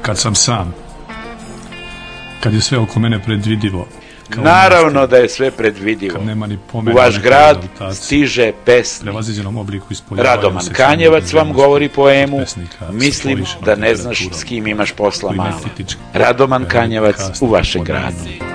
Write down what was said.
kad sam sam, kad je sve oko mene predvidivo. Naravno da je sve predvidivo. U vaš grad stiže pesnik. Radoman Kanjevac vam govori poemu Mislim da ne znaš s kim imaš posla, mala. Radoman Kanjevac u vašem gradu.